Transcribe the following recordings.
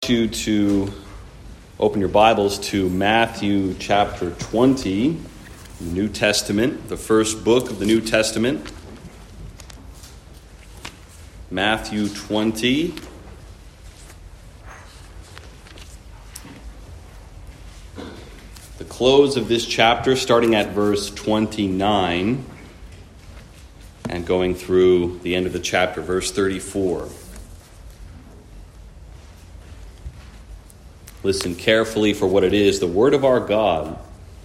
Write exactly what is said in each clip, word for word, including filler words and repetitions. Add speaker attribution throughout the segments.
Speaker 1: invite you to open your Bibles to Matthew chapter twenty, the New Testament, the first book of the New Testament. Matthew twenty. The close of this chapter, starting at verse twenty-nine and going through the end of the chapter, verse thirty-four. Listen carefully for what it is, the word of our God.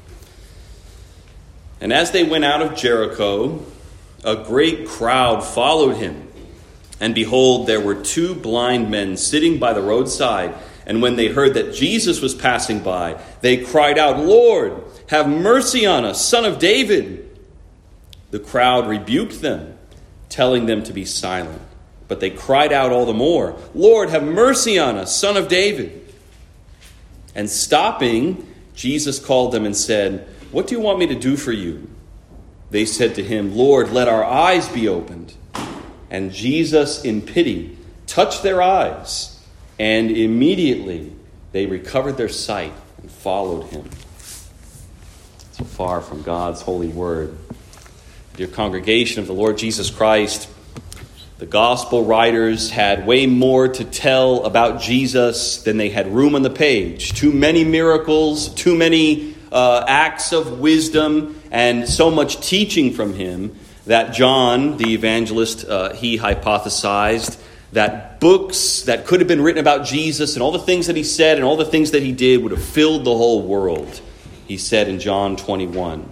Speaker 1: And as they went out of Jericho, a great crowd followed him. And behold, there were two blind men sitting by the roadside. And when they heard that Jesus was passing by, they cried out, "Lord, have mercy on us, Son of David." The crowd rebuked them, telling them to be silent. But they cried out all the more, "Lord, have mercy on us, Son of David." And stopping, Jesus called them and said, "What do you want me to do for you?" They said to him, "Lord, let our eyes be opened." And Jesus, in pity, touched their eyes, and immediately they recovered their sight and followed him. So far from God's holy word. Dear congregation of the Lord Jesus Christ, the gospel writers had way more to tell about Jesus than they had room on the page. Too many miracles, too many uh, acts of wisdom, and so much teaching from him that John, the evangelist, uh, he hypothesized that books that could have been written about Jesus and all the things that he said and all the things that he did would have filled the whole world, he said in John twenty-one.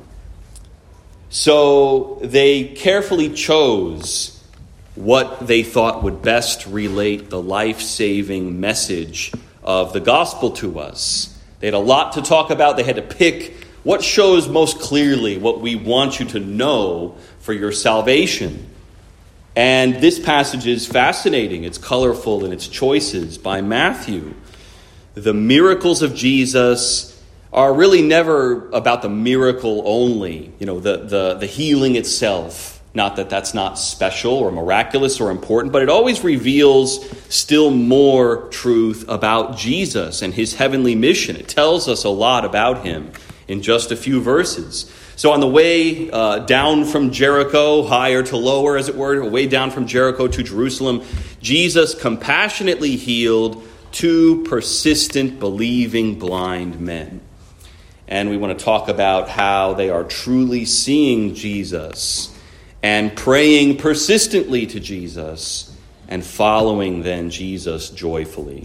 Speaker 1: So they carefully chose what they thought would best relate the life-saving message of the gospel to us. They had a lot to talk about. They had to pick what shows most clearly what we want you to know for your salvation. And this passage is fascinating. It's colorful in its choices by Matthew. The miracles of Jesus are really never about the miracle only, you know, the, the, the healing itself. Not that that's not special or miraculous or important, but it always reveals still more truth about Jesus and his heavenly mission. It tells us a lot about him in just a few verses. So on the way uh, down from Jericho, higher to lower, as it were, way down from Jericho to Jerusalem, Jesus compassionately healed two persistent, believing blind men. And we want to talk about how they are truly seeing Jesus and praying persistently to Jesus and following then Jesus joyfully.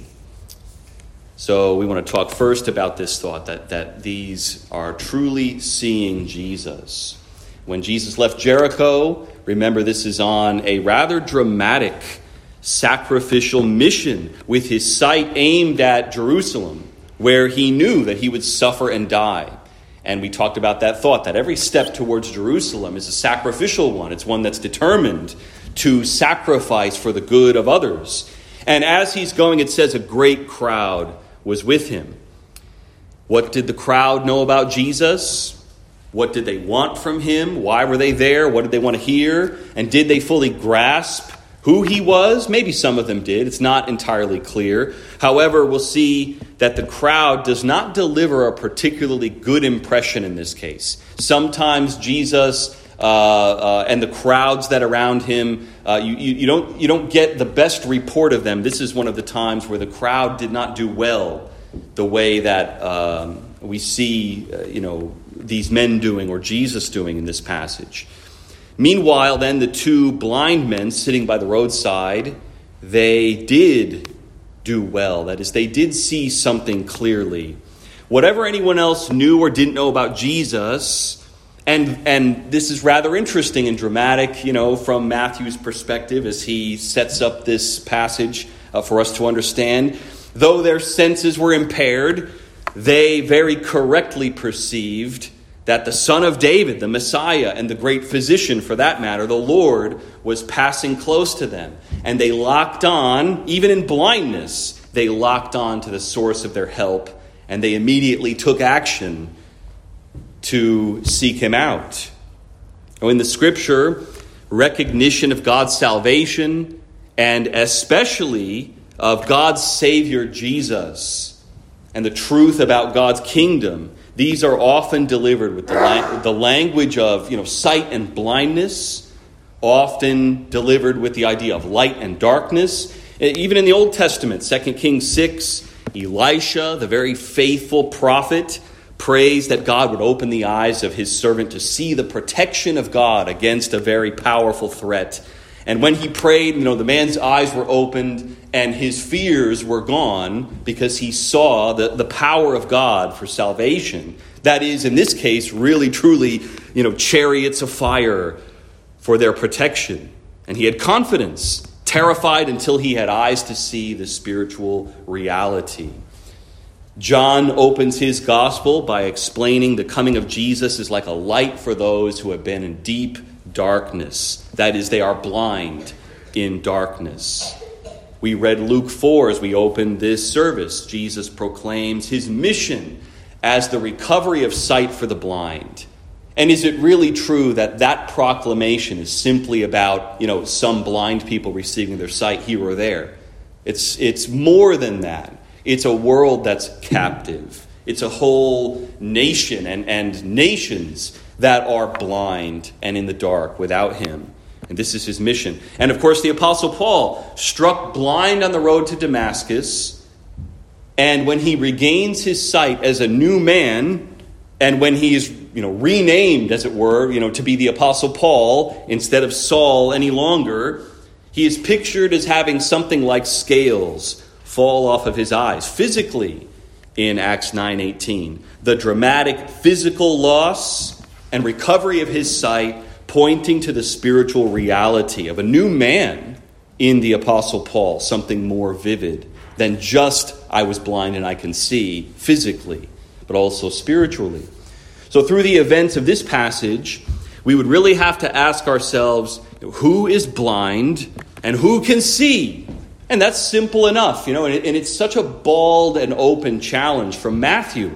Speaker 1: So we want to talk first about this thought that, that these are truly seeing Jesus. When Jesus left Jericho, remember this is on a rather dramatic sacrificial mission with his sight aimed at Jerusalem, where he knew that he would suffer and die. And we talked about that thought, that every step towards Jerusalem is a sacrificial one. It's one that's determined to sacrifice for the good of others. And as he's going, it says a great crowd was with him. What did the crowd know about Jesus? What did they want from him? Why were they there? What did they want to hear? And did they fully grasp who he was? Maybe some of them did. It's not entirely clear. However, we'll see that the crowd does not deliver a particularly good impression in this case. Sometimes Jesus uh, uh, and the crowds that are around him, uh, you, you, you don't you don't get the best report of them. This is one of the times where the crowd did not do well, the way that um, we see, uh, you know, these men doing or Jesus doing in this passage. Meanwhile, then, the two blind men sitting by the roadside, they did do well. That is, they did see something clearly. Whatever anyone else knew or didn't know about Jesus, and and this is rather interesting and dramatic, you know, from Matthew's perspective as he sets up this passage uh, for us to understand. Though their senses were impaired, they very correctly perceived that the Son of David, the Messiah, and the great physician for that matter, the Lord, was passing close to them. And they locked on, even in blindness, they locked on to the source of their help, and they immediately took action to seek him out. In the scripture, recognition of God's salvation, and especially of God's Savior Jesus and the truth about God's kingdom, these are often delivered with the, la- the language of, you know, sight and blindness, often delivered with the idea of light and darkness. Even in the Old Testament, Second Kings six, Elisha, the very faithful prophet, prays that God would open the eyes of his servant to see the protection of God against a very powerful threat. And when he prayed, you know, the man's eyes were opened and his fears were gone because he saw the, the power of God for salvation. That is, in this case, really, truly, you know, chariots of fire for their protection. And he had confidence, terrified until he had eyes to see the spiritual reality. John opens his gospel by explaining the coming of Jesus is like a light for those who have been in deep darkness. That is, they are blind in darkness. We read Luke four as we opened this service. Jesus proclaims his mission as the recovery of sight for the blind. And is it really true that that proclamation is simply about, you know, some blind people receiving their sight here or there? It's, it's more than that. It's a world that's captive. It's a whole nation and, and nations that are blind and in the dark without him. And this is his mission. And of course, the Apostle Paul, struck blind on the road to Damascus, and when he regains his sight as a new man, and when he is, you know, renamed, as it were, you know, to be the Apostle Paul instead of Saul any longer, he is pictured as having something like scales fall off of his eyes physically in Acts nine eighteen. The dramatic physical loss and recovery of his sight pointing to the spiritual reality of a new man in the Apostle Paul, something more vivid than just I was blind and I can see physically, but also spiritually. So through the events of this passage, we would really have to ask ourselves, who is blind and who can see? And that's simple enough, you know, and, it, and it's such a bald and open challenge from Matthew.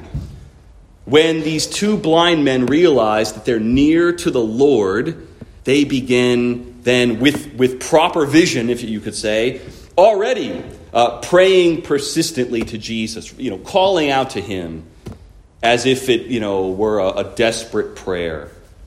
Speaker 1: When these two blind men realize that they're near to the Lord, they begin then with, with proper vision, if you could say, already uh, praying persistently to Jesus, you know, calling out to him as if it, you know, were a, a desperate prayer.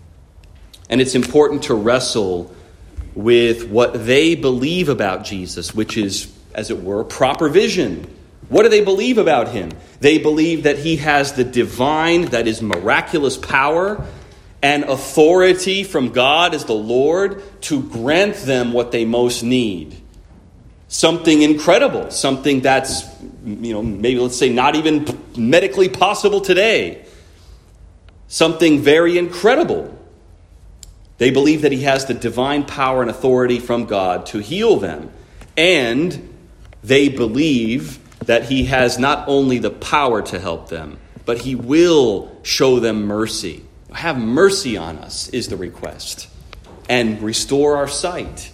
Speaker 1: And it's important to wrestle with what they believe about Jesus, which is, as it were, proper vision. What do they believe about him? They believe that he has the divine, that is miraculous power and authority from God as the Lord to grant them what they most need. Something incredible, something that's, you know, maybe let's say not even medically possible today. Something very incredible. They believe that he has the divine power and authority from God to heal them. And they believe that he has not only the power to help them, but he will show them mercy. Have mercy on us is the request. And restore our sight.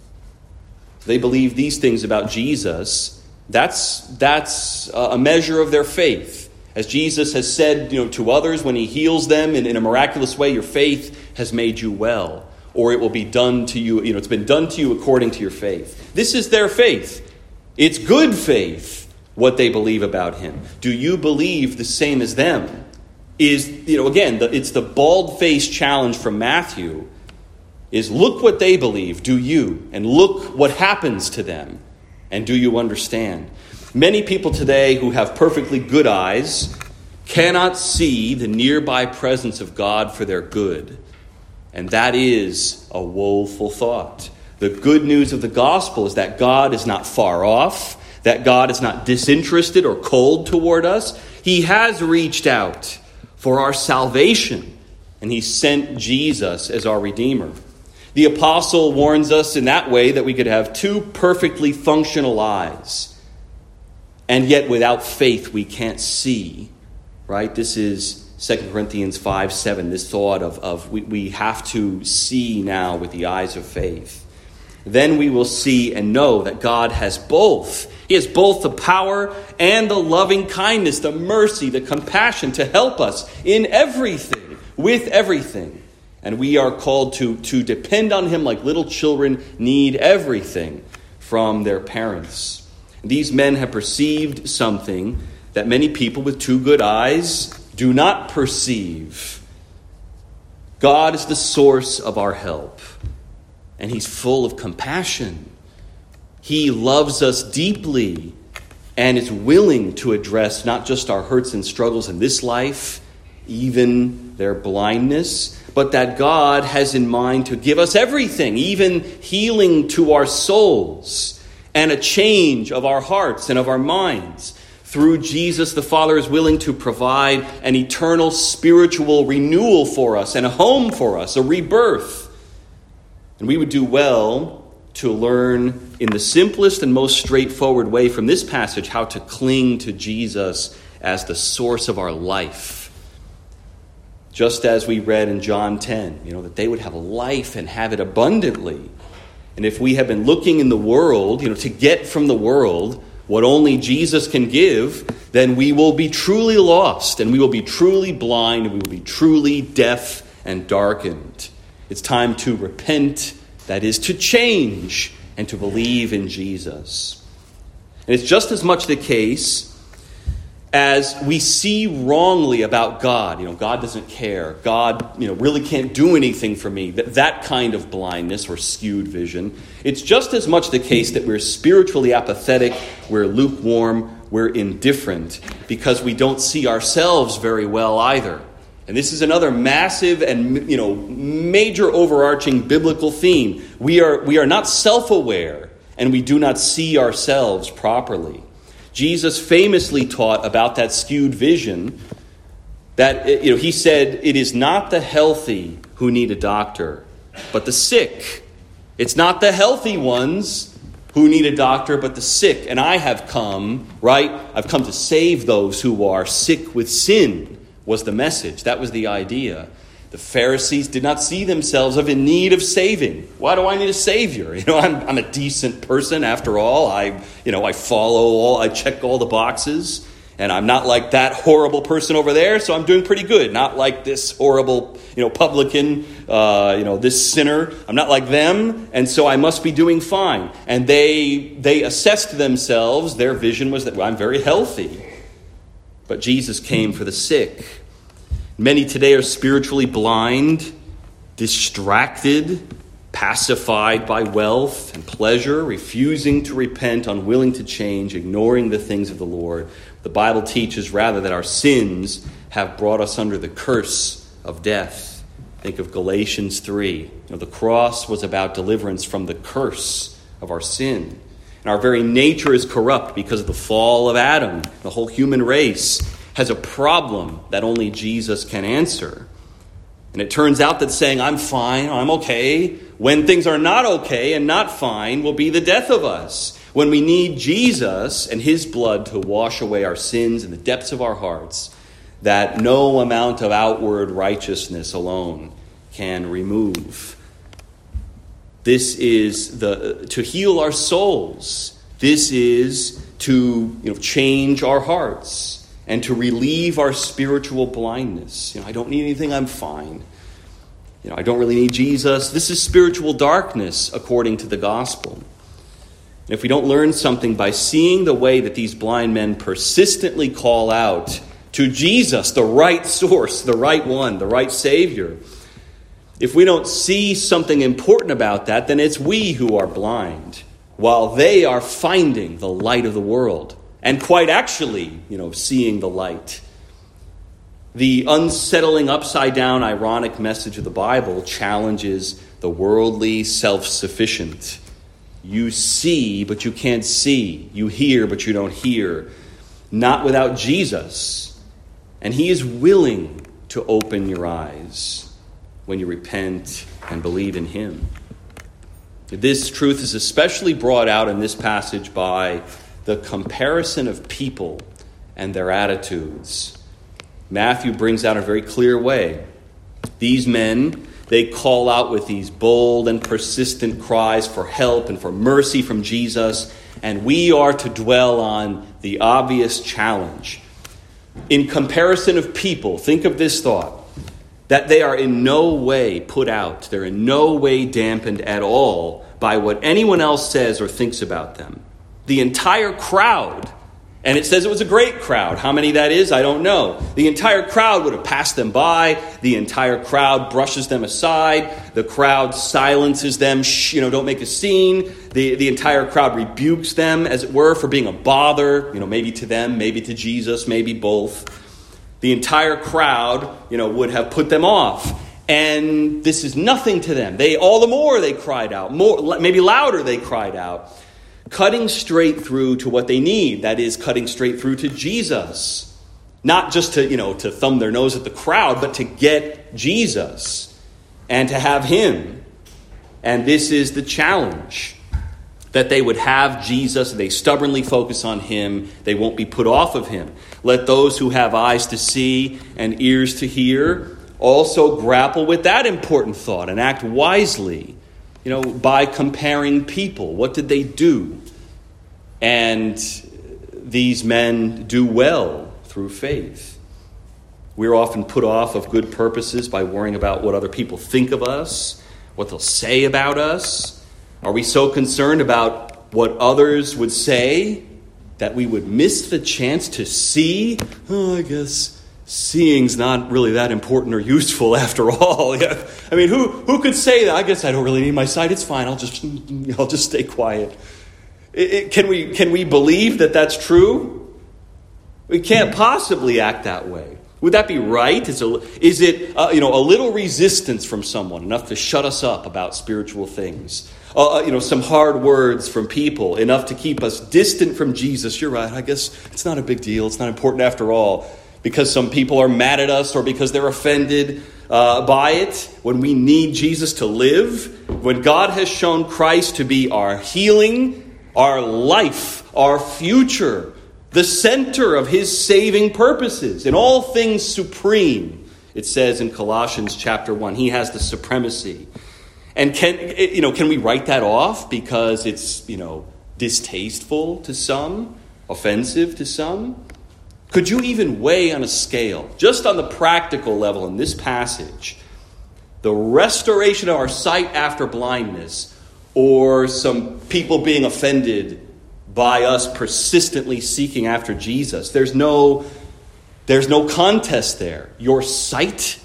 Speaker 1: They believe these things about Jesus. That's, that's a measure of their faith. As Jesus has said, you know, to others when he heals them in, in a miraculous way, your faith has made you well. Or it will be done to you, you know, it's been done to you according to your faith. This is their faith. It's good faith, what they believe about him. Do you believe the same as them? Is, you know, again, the, it's the bald-faced challenge from Matthew, is look what they believe, do you? And look what happens to them. And do you understand? Many people today who have perfectly good eyes cannot see the nearby presence of God for their good. And that is a woeful thought. The good news of the gospel is that God is not far off, that God is not disinterested or cold toward us. He has reached out for our salvation, and he sent Jesus as our Redeemer. The apostle warns us in that way that we could have two perfectly functional eyes, and yet without faith we can't see, right? This is Second Corinthians five seven, this thought of, of we, we have to see now with the eyes of faith. Then we will see and know that God has both. He has both the power and the loving kindness, the mercy, the compassion to help us in everything, with everything. And we are called to, to depend on him like little children need everything from their parents. These men have perceived something that many people with two good eyes do not perceive. God is the source of our help, and he's full of compassion. He loves us deeply and is willing to address not just our hurts and struggles in this life, even their blindness, but that God has in mind to give us everything, even healing to our souls and a change of our hearts and of our minds. Through Jesus, the Father is willing to provide an eternal spiritual renewal for us and a home for us, a rebirth. And we would do well to learn in the simplest and most straightforward way from this passage how to cling to Jesus as the source of our life. Just as we read in John ten, you know, that they would have life and have it abundantly. And if we have been looking in the world, you know, to get from the world what only Jesus can give, then we will be truly lost, and we will be truly blind, and we will be truly deaf and darkened. It's time to repent, that is, to change, and to believe in Jesus. And it's just as much the case as we see wrongly about God. You know, God doesn't care. God, you know, really can't do anything for me. That, that kind of blindness or skewed vision. It's just as much the case that we're spiritually apathetic, we're lukewarm, we're indifferent, because we don't see ourselves very well either. And this is another massive and, you know, major overarching biblical theme. We are, we are not self-aware, and we do not see ourselves properly. Jesus famously taught about that skewed vision that, you know, he said, it is not the healthy who need a doctor, but the sick. It's not the healthy ones who need a doctor, but the sick. And I have come, right? I've come to save those who are sick with sin, was the message. That was the idea. The Pharisees did not see themselves of in need of saving. Why do I need a savior? You know, I'm, I'm a decent person after all. I, you know, I follow all, I check all the boxes, and I'm not like that horrible person over there, so I'm doing pretty good. Not like this horrible, you know, publican, uh, you know, this sinner. I'm not like them, and so I must be doing fine. And they they assessed themselves. Their vision was that, well, I'm very healthy. But Jesus came for the sick. Many today are spiritually blind, distracted, pacified by wealth and pleasure, refusing to repent, unwilling to change, ignoring the things of the Lord. The Bible teaches rather that our sins have brought us under the curse of death. Think of Galatians three. You know, the cross was about deliverance from the curse of our sin. And our very nature is corrupt because of the fall of Adam. The whole human race has a problem that only Jesus can answer. And it turns out that saying, I'm fine, I'm okay, when things are not okay and not fine, will be the death of us. When we need Jesus and his blood to wash away our sins in the depths of our hearts, that no amount of outward righteousness alone can remove. This is the to heal our souls. This is to, you know, change our hearts. And to relieve our spiritual blindness. You know, I don't need anything, I'm fine. You know, I don't really need Jesus. This is spiritual darkness according to the gospel. And if we don't learn something by seeing the way that these blind men persistently call out to Jesus, the right source, the right one, the right Savior, if we don't see something important about that, then it's we who are blind, while they are finding the light of the world. And quite actually, you know, seeing the light. The unsettling, upside-down, ironic message of the Bible challenges the worldly self-sufficient. You see, but you can't see. You hear, but you don't hear. Not without Jesus. And he is willing to open your eyes when you repent and believe in him. This truth is especially brought out in this passage by the comparison of people and their attitudes. Matthew brings out a very clear way. These men, they call out with these bold and persistent cries for help and for mercy from Jesus, and we are to dwell on the obvious challenge. In comparison of people, think of this thought, that they are in no way put out, they're in no way dampened at all by what anyone else says or thinks about them. The entire crowd, and it says it was a great crowd. How many that is, I don't know. The entire crowd would have passed them by. The entire crowd brushes them aside. The crowd silences them. Shh, you know, don't make a scene. The, the entire crowd rebukes them, as it were, for being a bother, you know, maybe to them, maybe to Jesus, maybe both. The entire crowd, you know, would have put them off. And this is nothing to them. They, all the more they cried out. More, maybe louder they cried out. Cutting straight through to what they need. That is, cutting straight through to Jesus. Not just to, you know, to thumb their nose at the crowd, but to get Jesus and to have him. And this is the challenge. That they would have Jesus, they stubbornly focus on him, they won't be put off of him. Let those who have eyes to see and ears to hear also grapple with that important thought and act wisely. You know, by comparing people. What did they do? And these men do well through faith. We're often put off of good purposes by worrying about what other people think of us, what they'll say about us. Are we so concerned about what others would say that we would miss the chance to see? Oh, I guess seeing's not really that important or useful after all. Yeah. I mean, who who could say that? I guess I don't really need my sight. It's fine. I'll just I'll just stay quiet. It, it, can we can we believe that that's true? We can't possibly act that way. Would that be right? Is, a, is it uh, you know a little resistance from someone enough to shut us up about spiritual things? Uh, you know, some hard words from people enough to keep us distant from Jesus? You're right. I guess it's not a big deal. It's not important after all. Because some people are mad at us or because they're offended uh, by it. When we need Jesus to live, when God has shown Christ to be our healing, our life, our future, the center of his saving purposes, in all things supreme, it says in Colossians chapter one, he has the supremacy. And can you know can we write that off because it's you know distasteful to some, offensive to some? Could you even weigh on a scale, just on the practical level in this passage, the restoration of our sight after blindness, or some people being offended by us persistently seeking after Jesus? There's no, there's no contest there. Your sight,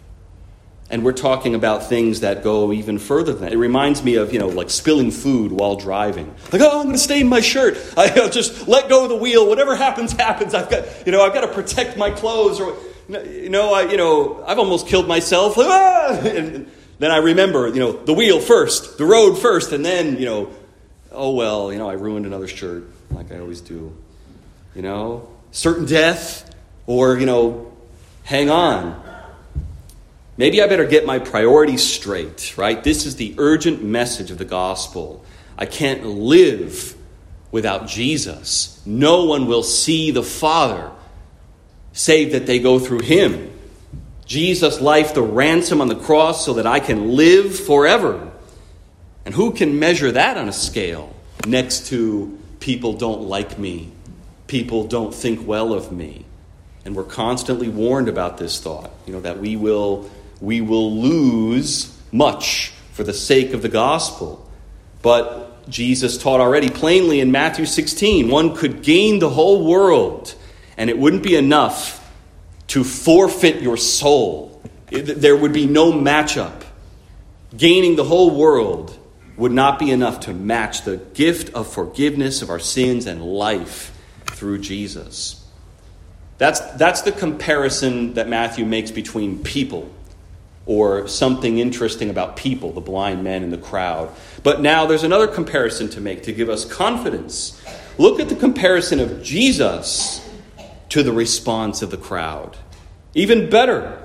Speaker 1: and we're talking about things that go even further than that. It reminds me of, you know, like spilling food while driving. Like, oh, I'm going to stain my shirt. I'll just let go of the wheel. Whatever happens, happens. I've got, you know, I've got to protect my clothes. Or, you know, I, you know, I've almost killed myself. Like, ah! And then I remember, you know, the wheel first, the road first, and then, you know, oh, well, you know, I ruined another shirt like I always do. You know, certain death or, you know, hang on. Maybe I better get my priorities straight, right? This is the urgent message of the gospel. I can't live without Jesus. No one will see the Father save that they go through him. Jesus' life, the ransom on the cross, so that I can live forever. And who can measure that on a scale next to people don't like me, people don't think well of me? And we're constantly warned about this thought, you know, that we will... We will lose much for the sake of the gospel. But Jesus taught already plainly in Matthew sixteen, one could gain the whole world, and it wouldn't be enough to forfeit your soul. There would be no matchup. Gaining the whole world would not be enough to match the gift of forgiveness of our sins and life through Jesus. That's, that's the comparison that Matthew makes between people, or something interesting about people, the blind men in the crowd. But now there's another comparison to make to give us confidence. Look at the comparison of Jesus to the response of the crowd. Even better,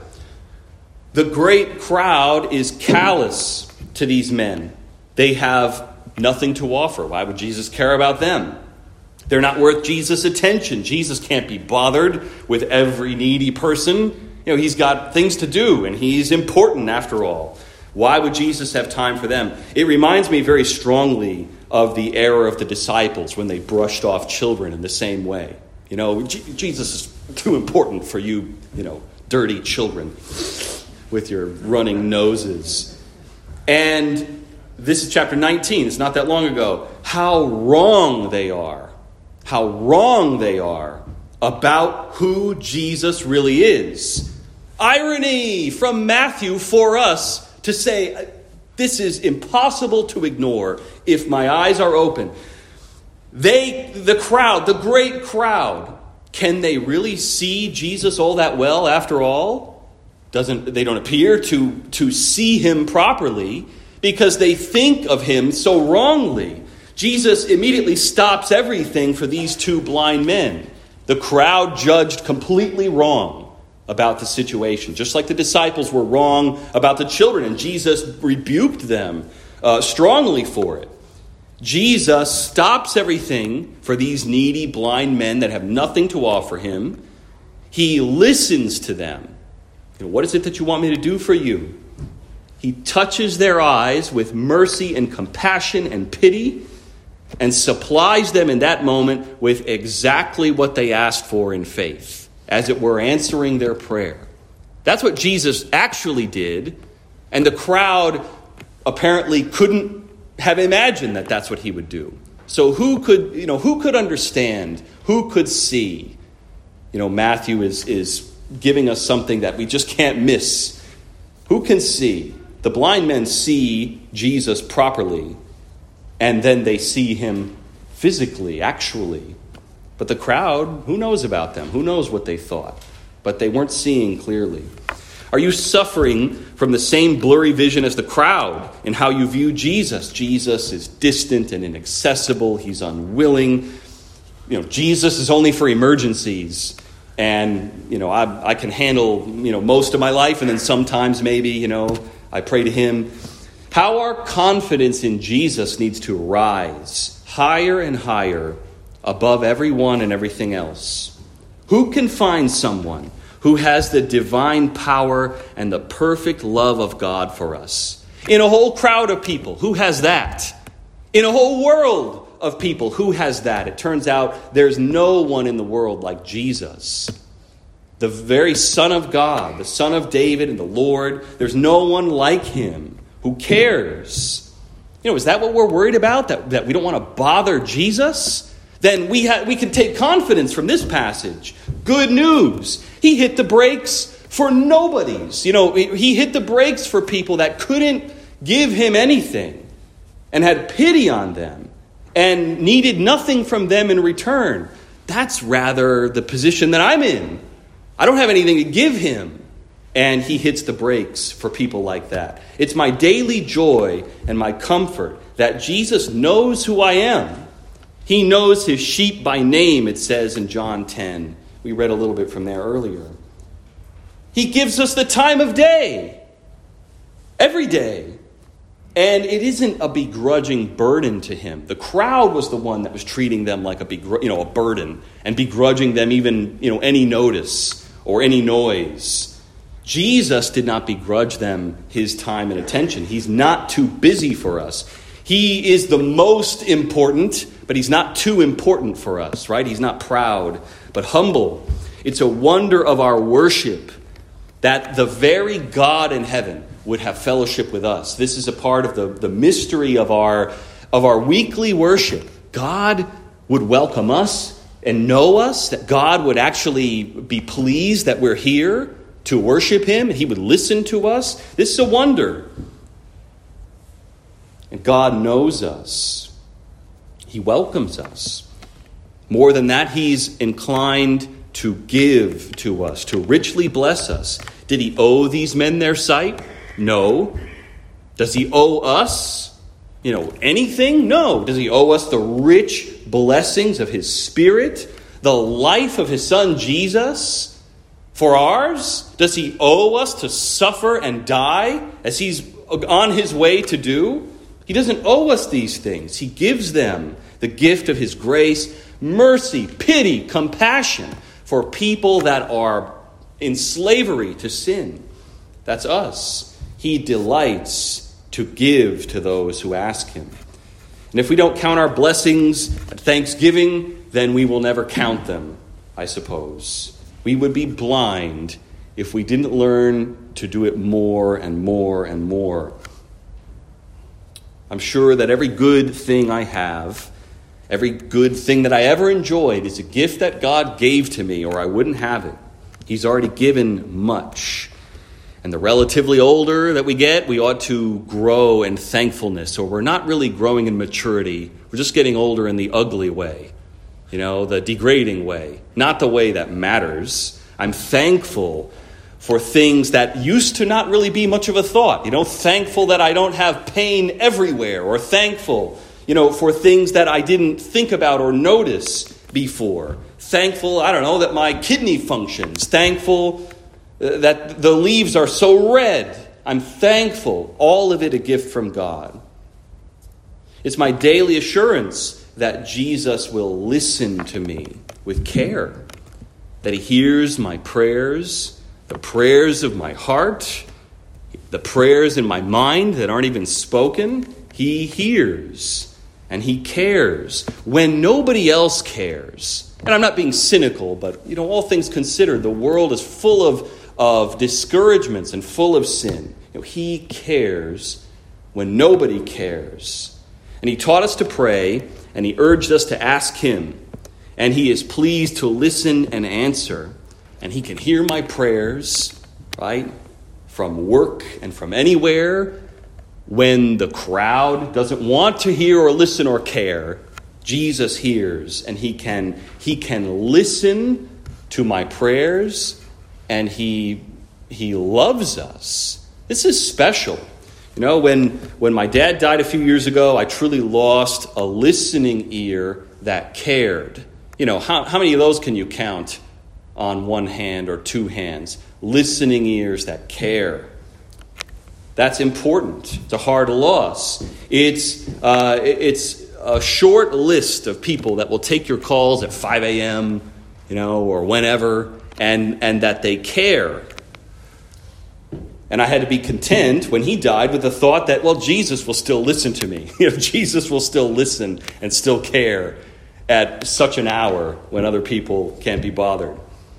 Speaker 1: the great crowd is callous to these men. They have nothing to offer. Why would Jesus care about them? They're not worth Jesus' attention. Jesus can't be bothered with every needy person. You know, he's got things to do, and he's important after all. Why would Jesus have time for them? It reminds me very strongly of the error of the disciples when they brushed off children in the same way. You know, G- Jesus is too important for you, you know, dirty children with your running noses. And this is chapter nineteen. It's not that long ago. how wrong they are, how wrong they are about who Jesus really is. Irony from Matthew for us to say, this is impossible to ignore if my eyes are open. They, the crowd, the great crowd, can they really see Jesus all that well after all? Doesn't, they don't appear to, to see him properly because they think of him so wrongly. Jesus immediately stops everything for these two blind men. The crowd judged completely wrong about the situation, just like the disciples were wrong about the children, and Jesus rebuked them uh, strongly for it. Jesus stops everything for these needy blind men that have nothing to offer him. He listens to them. You know, what is it that you want me to do for you? He touches their eyes with mercy and compassion and pity, and supplies them in that moment with exactly what they asked for in faith, as it were answering their prayer. That's what Jesus actually did, and the crowd apparently couldn't have imagined that that's what he would do. So who could, you know, who could understand? Who could see? You know, Matthew is is giving us something that we just can't miss. Who can see? The blind men see Jesus properly, and then they see him physically, actually. But the crowd, who knows about them? Who knows what they thought? But they weren't seeing clearly. Are you suffering from the same blurry vision as the crowd in how you view Jesus? Jesus is distant and inaccessible. He's unwilling. You know, Jesus is only for emergencies. And, you know, I, I can handle, you know, most of my life. And then sometimes maybe, you know, I pray to him. How our confidence in Jesus needs to rise higher and higher above everyone and everything else. Who can find someone who has the divine power and the perfect love of God for us? In a whole crowd of people, who has that? In a whole world of people, who has that? It turns out there's no one in the world like Jesus. The very Son of God, the Son of David and the Lord. There's no one like him. Who cares? You know, is that what we're worried about? That, that we don't want to bother Jesus? Then we ha- we can take confidence from this passage. Good news. He hit the brakes for nobodies. You know, he hit the brakes for people that couldn't give him anything and had pity on them and needed nothing from them in return. That's rather the position that I'm in. I don't have anything to give him. And he hits the brakes for people like that. It's my daily joy and my comfort that Jesus knows who I am. He knows his sheep by name, it says in John ten. We read a little bit from there earlier. He gives us the time of day. Every day. And it isn't a begrudging burden to him. The crowd was the one that was treating them like a begr- you know, a burden and begrudging them even, you know, any notice or any noise. Jesus did not begrudge them his time and attention. He's not too busy for us. He is the most important, but he's not too important for us, right? He's not proud, but humble. It's a wonder of our worship that the very God in heaven would have fellowship with us. This is a part of the, the mystery of our, of our weekly worship. God would welcome us and know us, that God would actually be pleased that we're here to worship him, and he would listen to us. This is a wonder. And God knows us. He welcomes us. More than that, he's inclined to give to us, to richly bless us. Did he owe these men their sight? No. Does he owe us, you know, anything? No. Does he owe us the rich blessings of his Spirit, the life of his Son Jesus? For ours? Does he owe us to suffer and die as he's on his way to do? He doesn't owe us these things. He gives them the gift of his grace, mercy, pity, compassion for people that are in slavery to sin. That's us. He delights to give to those who ask him. And if we don't count our blessings at Thanksgiving, then we will never count them, I suppose. We would be blind if we didn't learn to do it more and more and more. I'm sure that every good thing I have, every good thing that I ever enjoyed is a gift that God gave to me, or I wouldn't have it. He's already given much. And the relatively older that we get, we ought to grow in thankfulness. Or we're not really growing in maturity. We're just getting older in the ugly way, you know, the degrading way, not the way that matters. I'm thankful for things that used to not really be much of a thought. You know, thankful that I don't have pain everywhere, or thankful, you know, for things that I didn't think about or notice before. Thankful, I don't know, that my kidney functions. Thankful that the leaves are so red. I'm thankful. All of it a gift from God. It's my daily assurance that Jesus will listen to me with care, that he hears my prayers, the prayers of my heart, the prayers in my mind that aren't even spoken. He hears and he cares when nobody else cares. And I'm not being cynical, but, you know, all things considered, the world is full of of discouragements and full of sin. You know, he cares when nobody cares. And he taught us to pray, and he urged us to ask him. And he is pleased to listen and answer. And he can hear my prayers, right, from work and from anywhere. When the crowd doesn't want to hear or listen or care, Jesus hears, and he can, he can listen to my prayers. And he he loves us. This is special. You know, when, when my dad died a few years ago, I truly lost a listening ear that cared. You know, how, how many of those can you count on one hand or two hands? Listening ears that care. That's important. It's a hard loss. It's uh, it's a short list of people that will take your calls at five a.m., you know, or whenever, and and that they care. And I had to be content when he died with the thought that, well, Jesus will still listen to me. You know, Jesus will still listen and still care at such an hour when other people can't be bothered.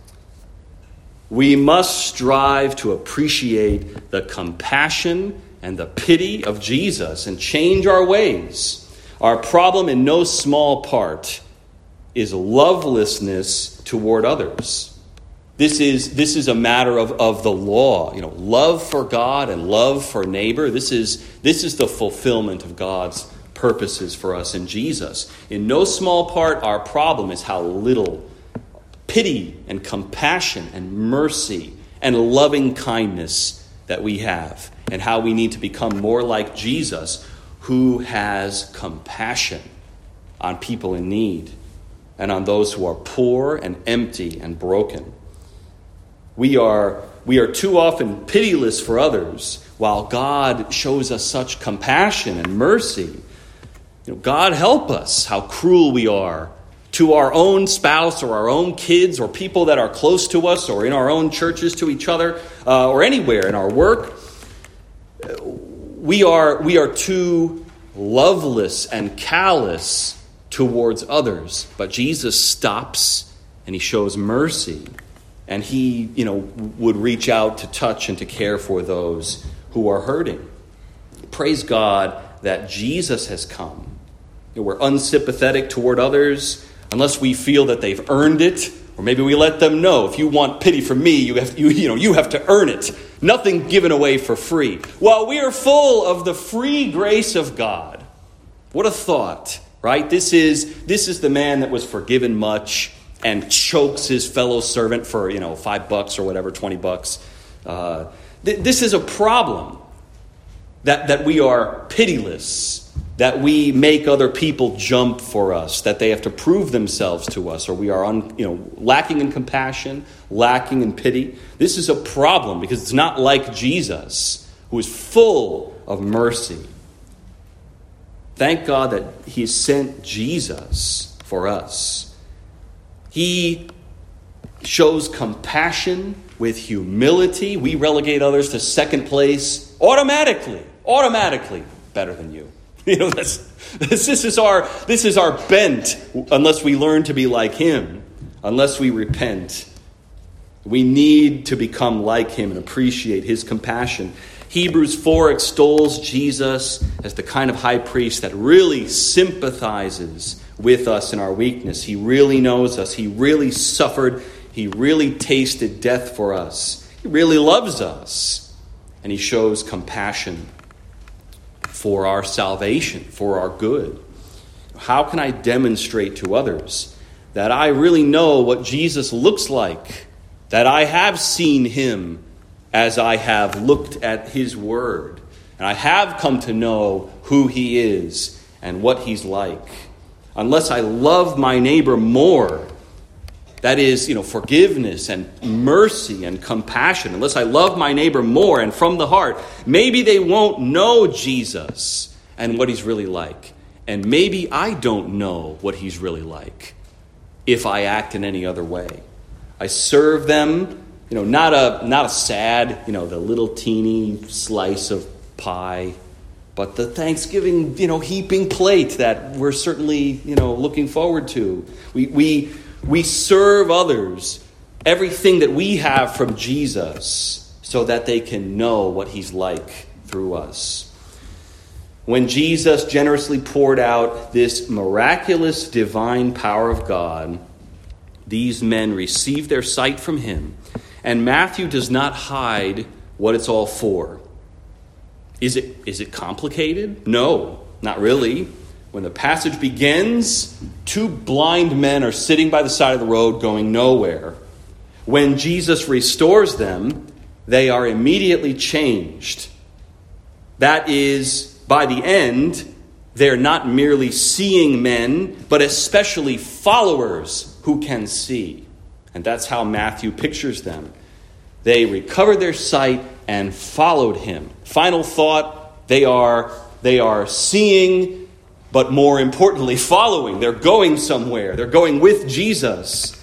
Speaker 1: We must strive to appreciate the compassion and the pity of Jesus and change our ways. Our problem in no small part is lovelessness toward others. This is this is a matter of, of the law, you know, love for God and love for neighbor. This is this is the fulfillment of God's purposes for us in Jesus. In no small part, our problem is how little pity and compassion and mercy and loving kindness that we have, and how we need to become more like Jesus, who has compassion on people in need and on those who are poor and empty and broken. We are we are too often pitiless for others, while God shows us such compassion and mercy. You know, God help us how cruel we are to our own spouse or our own kids or people that are close to us or in our own churches to each other uh, or anywhere in our work. We are we are too loveless and callous towards others, but Jesus stops and he shows mercy. And he, you know, would reach out to touch and to care for those who are hurting. Praise God that Jesus has come. You know, we're unsympathetic toward others unless we feel that they've earned it, or maybe we let them know, if you want pity from me, you have you, you know you have to earn it. Nothing given away for free. Well, we are full of the free grace of God. What a thought, right? This is this is the man that was forgiven much and chokes his fellow servant for, you know, five bucks or whatever, twenty bucks. Uh, th- this is a problem, that, that we are pitiless, that we make other people jump for us, that they have to prove themselves to us, or we are un, you know, lacking in compassion, lacking in pity. This is a problem because it's not like Jesus, who is full of mercy. Thank God that he sent Jesus for us. He shows compassion with humility. We relegate others to second place automatically, automatically better than you. You know, that's, this, this is our this is our bent unless we learn to be like him, unless we repent. We need to become like him and appreciate his compassion. Hebrews four extols Jesus as the kind of high priest that really sympathizes with us in our weakness. He really knows us. He really suffered. He really tasted death for us. He really loves us. And he shows compassion for our salvation, for our good. How can I demonstrate to others that I really know what Jesus looks like, that I have seen him as I have looked at his word, and I have come to know who he is and what he's like? Unless I love my neighbor more, that is, you know, forgiveness and mercy and compassion, unless I love my neighbor more and from the heart, maybe they won't know Jesus and what he's really like. And maybe I don't know what he's really like if I act in any other way. I serve them, you know, not a not a sad, you know, the little teeny slice of pie, but the Thanksgiving, you know, heaping plate that we're certainly, you know, looking forward to. We we we serve others everything that we have from Jesus so that they can know what he's like through us. When Jesus generously poured out this miraculous divine power of God, these men received their sight from him. And Matthew does not hide what it's all for. Is it, is it complicated? No, not really. When the passage begins, two blind men are sitting by the side of the road going nowhere. When Jesus restores them, they are immediately changed. That is, by the end, they're not merely seeing men, but especially followers who can see. And that's how Matthew pictures them. They recovered their sight and followed him. Final thought, they are, they are seeing, but more importantly, following. They're going somewhere. They're going with Jesus.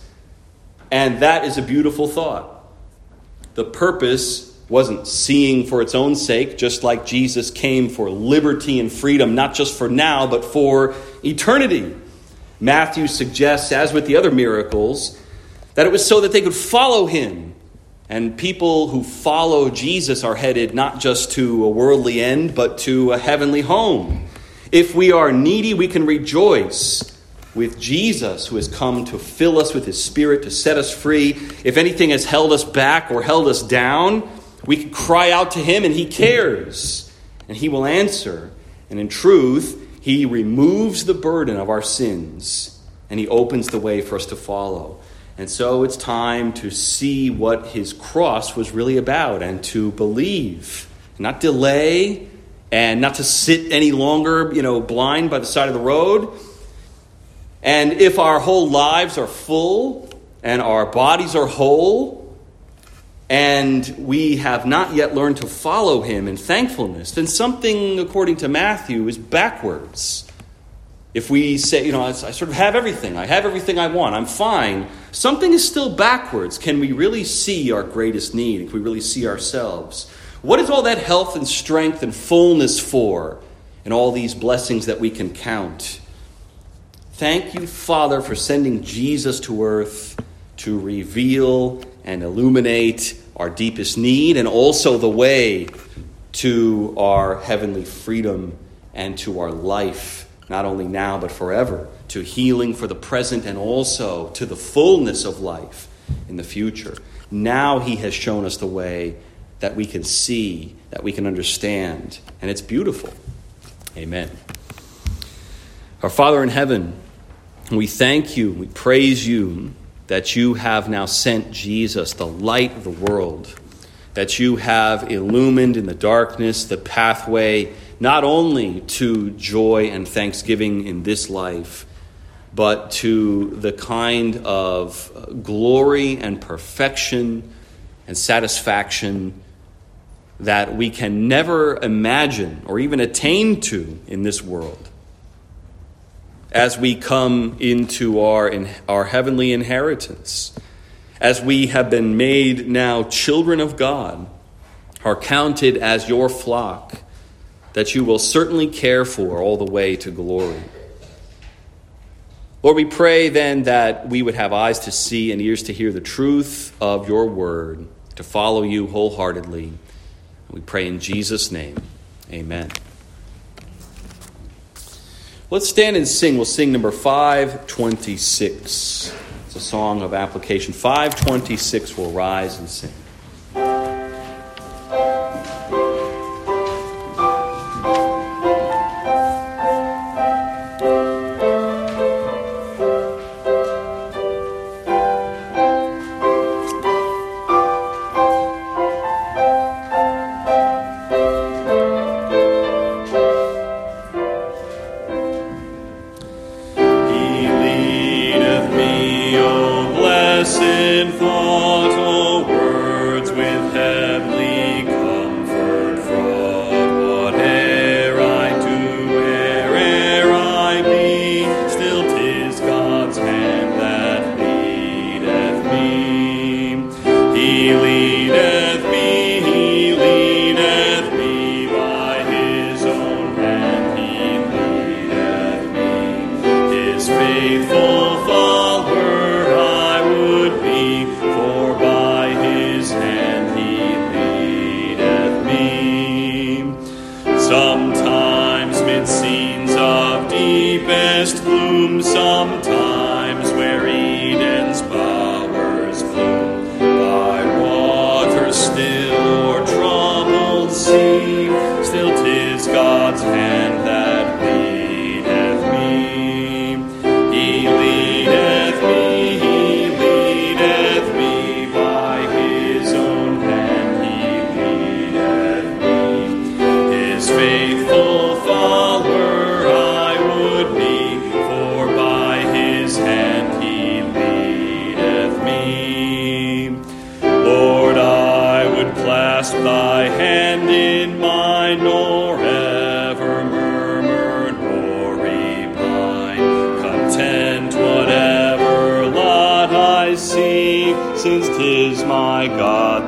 Speaker 1: And that is a beautiful thought. The purpose wasn't seeing for its own sake, just like Jesus came for liberty and freedom, not just for now, but for eternity. Matthew suggests, as with the other miracles, that it was so that they could follow him. And people who follow Jesus are headed not just to a worldly end, but to a heavenly home. If we are needy, we can rejoice with Jesus, who has come to fill us with his Spirit, to set us free. If anything has held us back or held us down, we can cry out to him and he cares. And he will answer. And in truth, he removes the burden of our sins. And he opens the way for us to follow. And so it's time to see what his cross was really about and to believe, not delay, and not to sit any longer, you know, blind by the side of the road. And if our whole lives are full and our bodies are whole and we have not yet learned to follow him in thankfulness, then something, according to Matthew, is backwards. If we say, you know, I, I sort of have everything. I have everything I want. I'm fine. Something is still backwards. Can we really see our greatest need? Can we really see ourselves? What is all that health and strength and fullness for, and all these blessings that we can count? Thank you, Father, for sending Jesus to earth to reveal and illuminate our deepest need and also the way to our heavenly freedom and to our life, not only now but forever, to healing for the present and also to the fullness of life in the future. Now he has shown us the way that we can see, that we can understand, and it's beautiful. Amen. Our Father in heaven, we thank you, we praise you that you have now sent Jesus, the light of the world, that you have illumined in the darkness the pathway not only to joy and thanksgiving in this life, but to the kind of glory and perfection and satisfaction that we can never imagine or even attain to in this world. As we come into our, in, our heavenly inheritance, as we have been made now children of God, are counted as your flock, that you will certainly care for all the way to glory. Lord, we pray then that we would have eyes to see and ears to hear the truth of your word, to follow you wholeheartedly. We pray in Jesus' name. Amen. Let's stand and sing. We'll sing number five twenty-six. It's a song of application. five twenty-six, we'll rise and sing.
Speaker 2: Sometimes mid scenes of deepest gloom, sometimes where Eden's bowers bloom, by water still or troubled sea, still 'tis God's hand that leadeth me. He leadeth me, he leadeth me, by his own hand he leadeth me. His faithful follower I would be, for by his hand he leadeth me. Lord, I would clasp thy hand in mine, nor ever murmur nor repine, content whatever lot I see, since 'tis my God